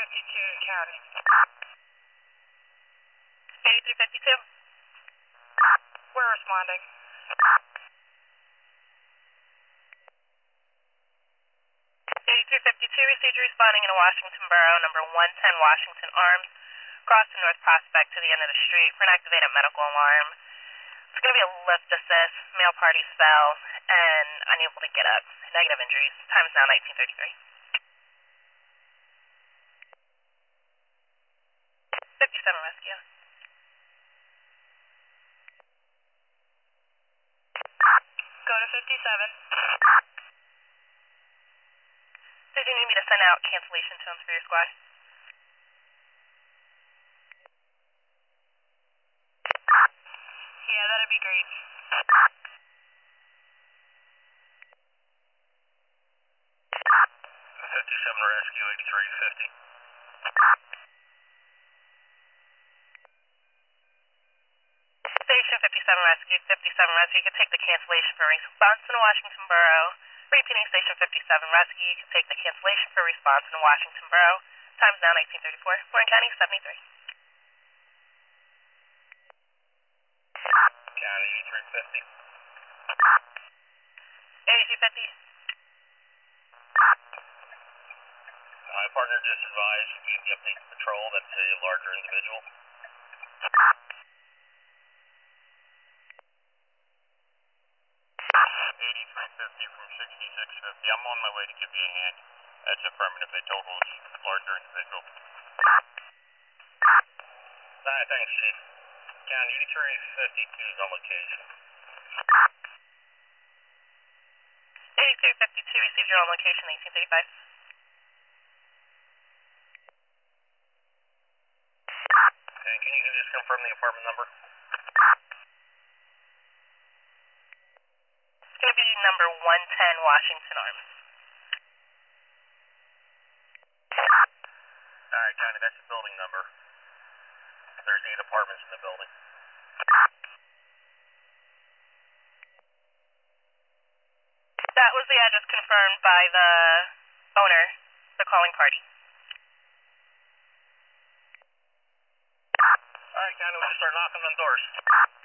8352 County. 8352? We're responding. 8352 received responding in Washington Borough, number 110 Washington Arms, crossing North Prospect to the end of the street for an activated medical alarm. It's going to be a lift assist, male party fell, and unable to get up. Negative injuries. Time is now 19:33. 57 rescue. Go to 57. Did you need me to send out cancellation tones for your squad? Yeah, that'd be great. 57 rescue, 8350. Station 57 rescue, 57 rescue. You can take the cancellation for response in Washington Borough. Repeating station 57 rescue. You can take the cancellation for response in Washington Borough. Time is now 19:34. Warren County 73. County 8350. 8350. My partner just advised we need to update the patrol. That's a larger individual. 8350 from 6650. I'm on my way to give you a hand. That's affirmative. They told us larger individual. Alright, thanks, Chief. County 8352 is on location. 8352 received your on location, 1835. And can you just confirm the apartment number? It's going to be number 110 Washington Arms. Alright, County, that's the building number. There's 8 apartments in the building. That was the address confirmed by the owner, the calling party. Alright, County, we'll start knocking on doors.